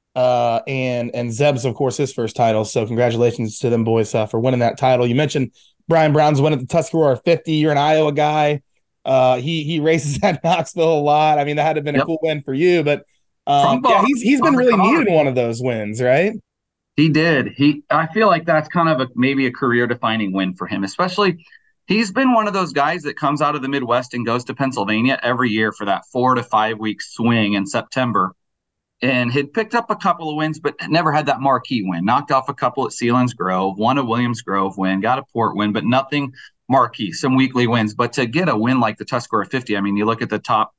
and Zeb's, of course, his first title. So congratulations to them boys for winning that title. You mentioned Brian Brown's win at the Tuscarora 50. You're an Iowa guy. He races at Knoxville a lot. I mean, that had to have been a cool win for you, but. He's been really needed one of those wins, right? He did. I feel like that's kind of maybe a career-defining win for him, especially he's been one of those guys that comes out of the Midwest and goes to Pennsylvania every year for that 4 to 5 week swing in September. And had picked up a couple of wins, but never had that marquee win. Knocked off a couple at Sealands Grove, won a Williams Grove win, got a Port win, but nothing marquee, some weekly wins. But to get a win like the Tuscarora 50, I mean, you look at the top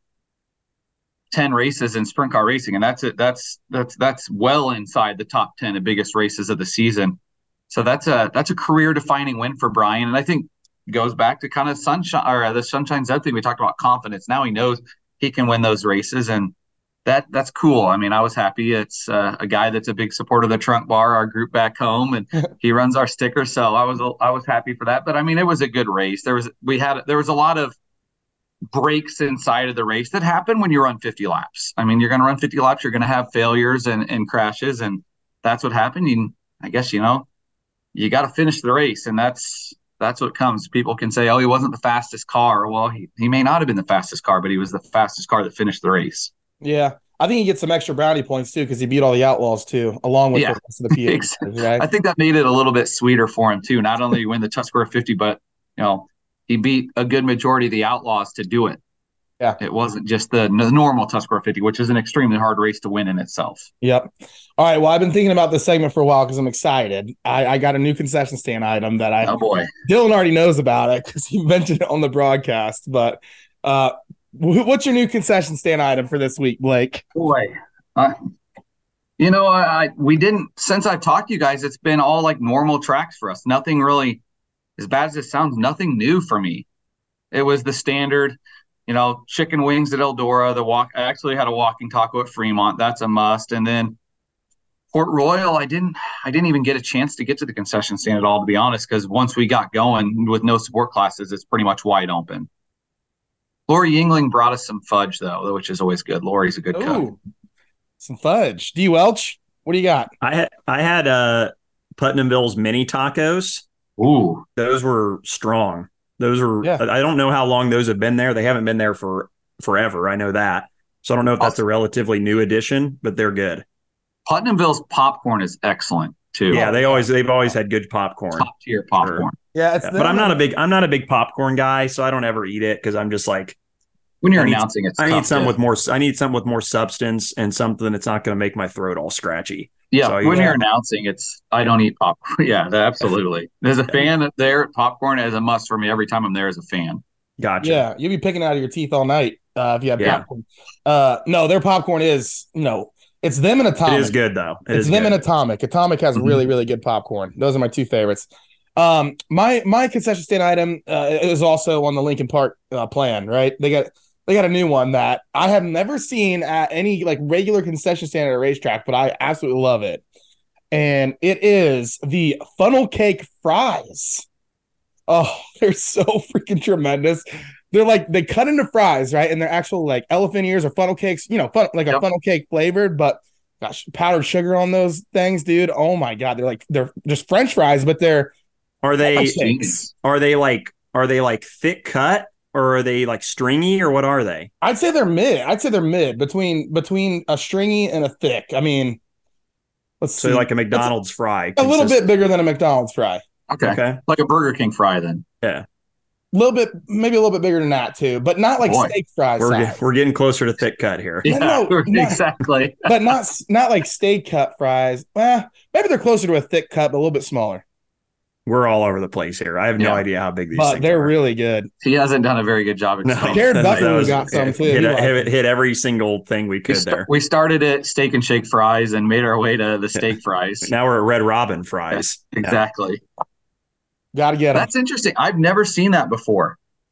10 races in sprint car racing, and that's it. That's well inside the top 10 of biggest races of the season. So that's a career defining win for Brian. And I think it goes back to kind of the Sunshine Zeb thing. We talked about confidence. Now he knows he can win those races, and that's cool. I mean, I was happy. It's a guy that's a big supporter of the Trunk Bar, our group back home, and he runs our sticker. So I was happy for that. But I mean, it was a good race. There was a lot of breaks inside of the race that happen when you run 50 laps. I mean, you're going to run 50 laps, you're going to have failures and crashes, and that's what happened. I guess, you got to finish the race, and that's what comes. People can say, oh, he wasn't the fastest car. Well, he may not have been the fastest car, but he was the fastest car that finished the race. Yeah. I think he gets some extra brownie points too, because he beat all the Outlaws too, along with the rest of the PA. Exactly. Right? I think that made it a little bit sweeter for him too. Not only win the Tuscarora 50, but he beat a good majority of the Outlaws to do it. Yeah. It wasn't just the normal Tuscarora 50, which is an extremely hard race to win in itself. Yep. All right. Well, I've been thinking about this segment for a while because I'm excited. I got a new concession stand item that Dylan already knows about it because he mentioned it on the broadcast. But what's your new concession stand item for this week, Blake? Boy, we didn't, since I've talked to you guys, it's been all like normal tracks for us. Nothing really, as bad as it sounds, nothing new for me. It was the standard, chicken wings at Eldora. I actually had a walking taco at Fremont. That's a must. And then Port Royal, I didn't even get a chance to get to the concession stand at all, to be honest, because once we got going with no support classes, it's pretty much wide open. Lori Yingling brought us some fudge, though, which is always good. Lori's a good cook. Some fudge. D. Welch, what do you got? I had Putnamville's mini tacos. Ooh, those were strong. Those were. Yeah. I don't know how long those have been there. They haven't been there for forever. I know that. So I don't know if that's a relatively new addition, but they're good. Putnamville's popcorn is excellent too. Yeah, they've always had good popcorn. Top tier popcorn. Sure. Yeah, but I'm not a big popcorn guy, so I don't ever eat it because I'm just like, when you're announcing it, I need something with more substance and something that's not going to make my throat all scratchy. Yeah, so, when you're announcing, I don't eat popcorn. Yeah, absolutely. As a fan there, popcorn is a must for me every time I'm there as a fan. Gotcha. Yeah, you'll be picking out of your teeth all night if you have popcorn. No, their popcorn is it's them and Atomic. It is good though. It's them and Atomic. Atomic has really, really good popcorn. Those are my two favorites. My concession stand item is also on the Lincoln Park plan. Right, they got a new one that I have never seen at any like regular concession stand at a racetrack, but I absolutely love it. And it is the funnel cake fries. Oh, they're so freaking tremendous. They're like, they cut into fries, right? And they're actual like elephant ears or funnel cakes, a funnel cake flavored, but gosh, powdered sugar on those things, dude. Oh my God. They're just French fries, but are they like thick cut? Or are they like stringy, or what are they? I'd say they're mid between a stringy and a thick. I mean, let's see. So like a McDonald's fry. A little bit bigger than a McDonald's fry. Okay. Like a Burger King fry then. Yeah. Maybe a little bit bigger than that too, but not like steak fries. We're getting closer to thick cut here. Yeah, exactly. But not like steak cut fries. Well, maybe they're closer to a thick cut, but a little bit smaller. We're all over the place here. I have no idea how big these things are. But they're really good. He hasn't done a very good job explaining. Jared Buckner got some too. Hit every single thing we could there. We started at Steak and Shake fries and made our way to the steak fries. Now we're at Red Robin fries. Exactly. Got to get them. That's interesting. I've never seen that before.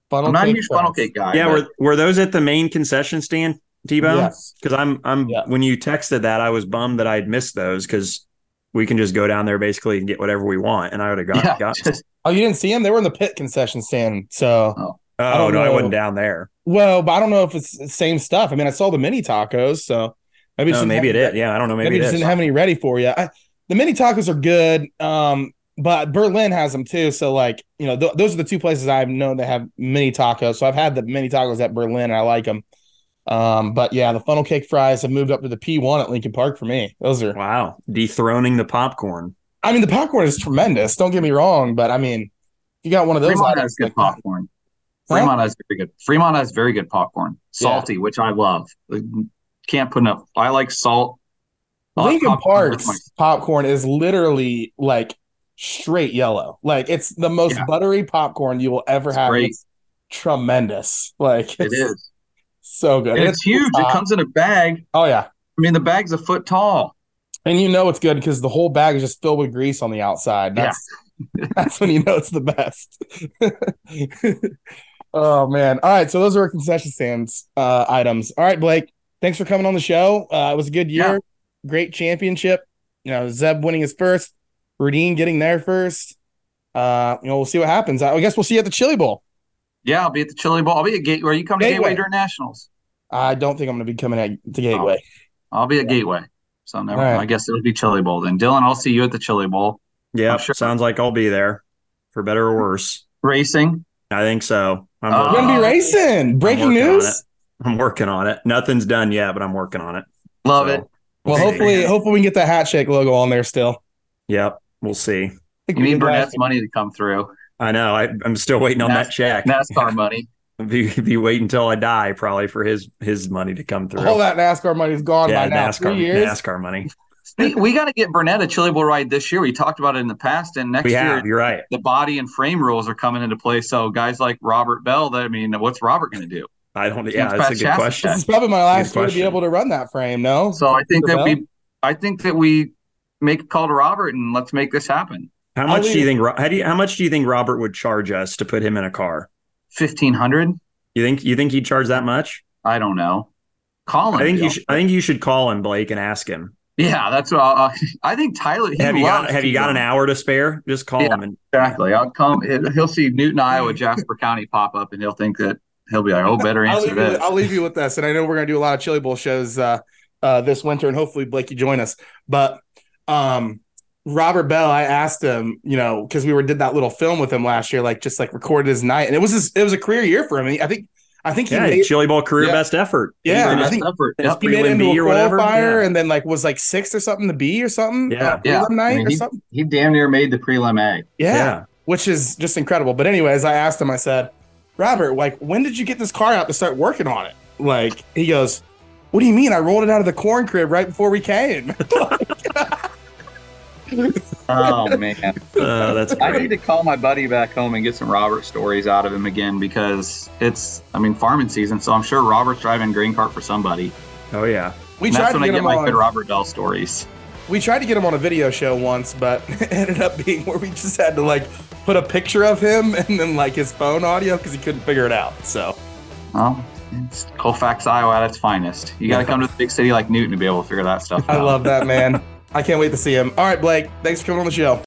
Funnel I'm not a cake huge funnel fries. cake guy. Yeah, but were those at the main concession stand, T-Bone? Yes. Because I'm Yeah. when you texted that, I was bummed that I'd missed those because we can just go down there basically and get whatever we want, and I would have got. Oh, you didn't see them? They were in the pit concession stand. So, I wasn't down there. well, but I don't know if it's the same stuff. I mean, I saw the mini tacos, so maybe Maybe it is. Yeah, I don't know. Maybe it it just is. didn't have any ready for you. The mini tacos are good, but Berlin has them too. So, like, you know, those are the two places I've known that have mini tacos. So I've had the mini tacos at Berlin, and I like them. But yeah, the funnel cake fries have moved up to the P1 at Lincoln Park for me. Those are Wow, dethroning the popcorn. I mean, the popcorn is tremendous. Don't get me wrong, but I mean, you got one of those. Fremont has good popcorn. Fremont has very good. Fremont has very good popcorn, salty, which I love. Can't put enough. I like salt. Lincoln Park's popcorn is literally like straight yellow. Like, it's the most buttery popcorn you will ever have. It's tremendous. Like, it is so good. And it's huge. It comes in a bag. Oh yeah. I mean, the bag's a foot tall. And you know it's good because the whole bag is just filled with grease on the outside. That's when you know it's the best. Oh man. All right. So those are our concession stands items. All right, Blake. Thanks for coming on the show. It was a good year. Yeah. Great championship. You know, Zeb winning his first, Rudine getting there first. We'll see what happens. I guess we'll see you at the Chili Bowl. Yeah, I'll be at the Chili Bowl. I'll be at Gateway. Are you coming to Gateway during Nationals? I don't think I'm going to be coming at the Gateway. I'll be at Gateway. So never mind. I guess it'll be Chili Bowl then. Dylan, I'll see you at the Chili Bowl. Yeah, sure. Sounds like I'll be there, for better or worse. Racing? I think so. We're going to be racing. Breaking news? I'm working on it. Nothing's done yet, but I'm working on it. Love it. Well, hopefully we can get that Hat Shake logo on there still. Yep, we'll see. You need Burnett's money to come through. I know. I'm still waiting on that check. NASCAR money. Be waiting until I die, probably, for his money to come through. All that NASCAR money's gone by now. NASCAR money. We got to get Burnett a Chili Bowl ride this year. We talked about it in the past, and next year, you're right. The body and frame rules are coming into play. So guys like Robert Bell, what's Robert going to do? I don't. Yeah, that's a good question. This is probably my last year to be able to run that frame. No, so I think that we make a call to Robert and let's make this happen. How much do you think? How much do you think Robert would charge us to put him in a car? $1,500. You think he'd charge that much? I don't know. Call him. I think you should call him, Blake, and ask him. Yeah, that's what I think. Tyler, have you got an hour to spare? Just call him. Exactly. I'll come. He'll see Newton, Iowa, Jasper County pop up, and he'll think that he'll be like, "Oh, better answer this." I'll leave you with this, and I know we're going to do a lot of Chili Bowl shows this winter, and hopefully Blake, you join us. But Robert Bell, I asked him, because we did that little film with him last year, just recorded his night, and it was a career year for him. I think he made Chili Bowl career best effort. Yeah, I think he made it into a qualifier, and then was sixth or something, the B or something. Night or something. He damn near made the prelim A. Yeah, which is just incredible. But anyways, I asked him. I said, Robert, when did you get this car out to start working on it? He goes, what do you mean? I rolled it out of the corn crib right before we came. Oh man, that's great. I need to call my buddy back home and get some Robert stories out of him again, because it's farming season, so I'm sure Robert's driving grain cart for somebody. Oh yeah, that's when I get my good Robert Bell stories. We tried to get him on a video show once, but it ended up being where we just had to put a picture of him and then his phone audio because he couldn't figure it out. So, well, it's Colfax, Iowa at its finest. You got to come to the big city like Newton to be able to figure that stuff out. I love that, man. I can't wait to see him. All right, Blake, thanks for coming on the show.